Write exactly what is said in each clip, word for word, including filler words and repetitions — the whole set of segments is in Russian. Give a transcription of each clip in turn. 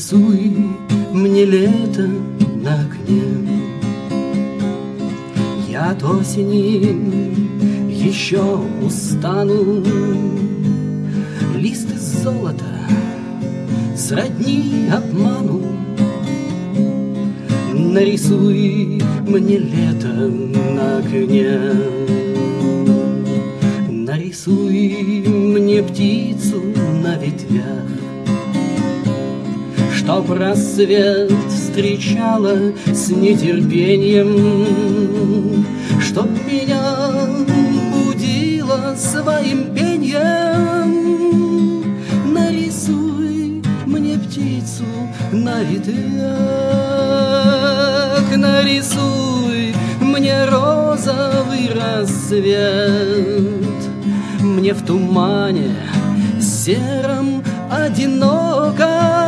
Нарисуй мне лето на окне. Я от осени еще устану. Лист из золота сродни обману. Нарисуй мне лето на окне. Нарисуй мне птицу на ветвях, чтоб рассвет встречала с нетерпением, чтоб меня будила своим пеньем. Нарисуй мне птицу на ветвях, нарисуй мне розовый рассвет. Мне в тумане сером одиноко,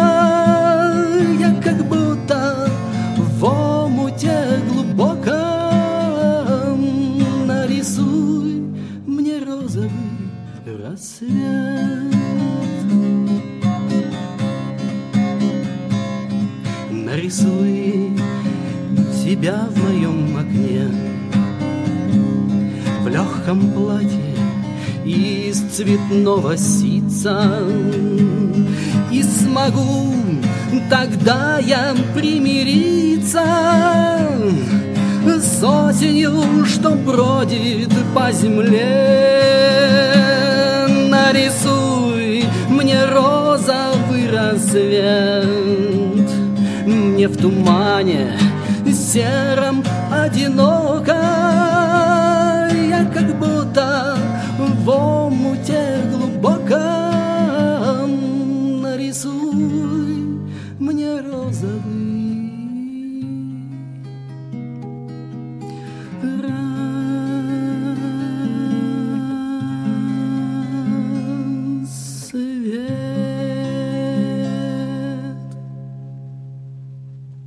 я как будто в омуте глубоком. Нарисуй мне розовый рассвет. Нарисуй тебя в моем окне, в легком платье из цветного ситца, и смогу тогда я примириться с осенью, что бродит по земле. Нарисуй мне розовый рассвет, мне в тумане сером одинок.